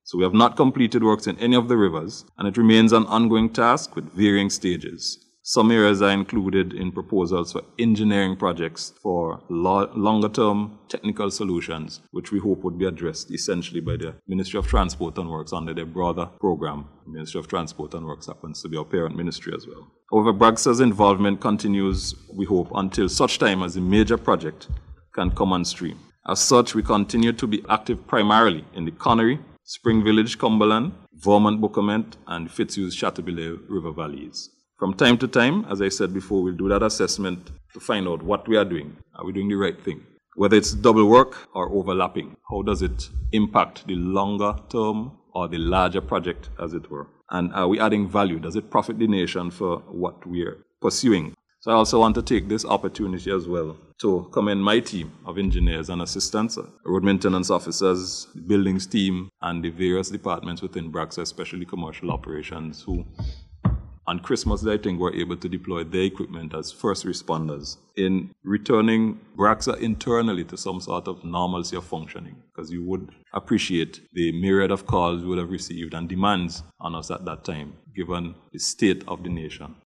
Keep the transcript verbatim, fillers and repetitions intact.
So we have not completed works in any of the rivers, and it remains an ongoing task with varying stages. Some areas are included in proposals for engineering projects for lo- longer-term technical solutions, which we hope would be addressed essentially by the Ministry of Transport and Works under their broader program. The Ministry of Transport and Works happens to be our parent ministry as well. However, BRAGSA's involvement continues, we hope, until such time as the major project can come on stream. As such, we continue to be active primarily in the Connery, Spring Village, Cumberland, Vermont, Bookament, and Fitzhugh Chateaubelair River valleys. From time to time, as I said before, we'll do that assessment to find out what we are doing. Are we doing the right thing? Whether it's double work or overlapping, how does it impact the longer term or the larger project, as it were? And are we adding value? Does it profit the nation for what we are pursuing? So I also want to take this opportunity as well to commend my team of engineers and assistants, road maintenance officers, the buildings team, and the various departments within BRAGSA, especially commercial operations, who on Christmas, I think, were able to deploy their equipment as first responders in returning BRAGSA internally to some sort of normalcy of functioning, because you would appreciate the myriad of calls we would have received and demands on us at that time, given the state of the nation.